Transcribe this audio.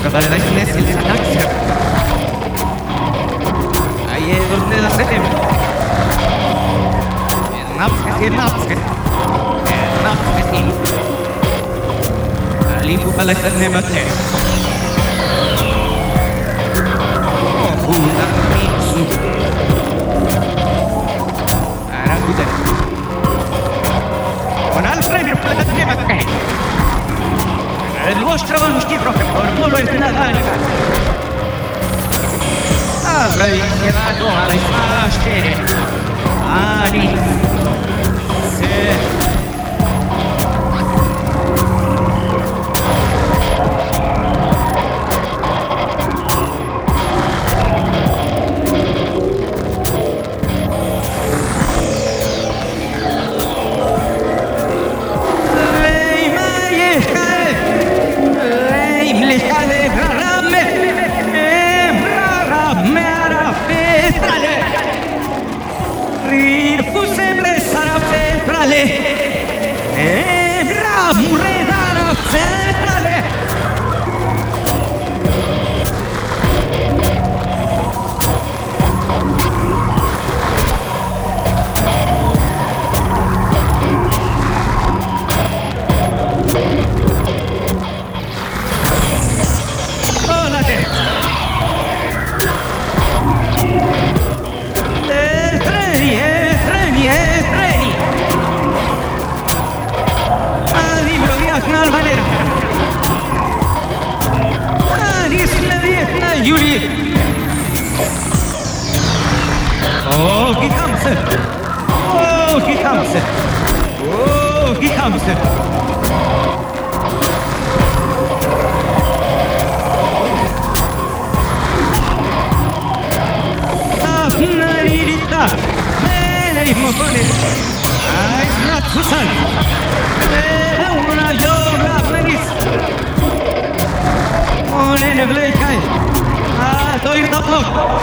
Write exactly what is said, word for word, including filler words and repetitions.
Продолжительность сельскохозяйства. А ей нужны насыпи. Напскать и напскать. Напскать и. Липу полосатной матери. О, буда, митсу. Аракуда. Он алфребер полосатной матери. Dimostra un schifo che formulo in Natale. Avrei chiamato alle fasce. Ani. Se. Oh, he comes! Oh, he comes! Oh, he comes! Apnaririta! Bene, motore! Ah, it's not Susan! Era una yoga, please! Oh, nene, Blake! Ah, to jest na blok!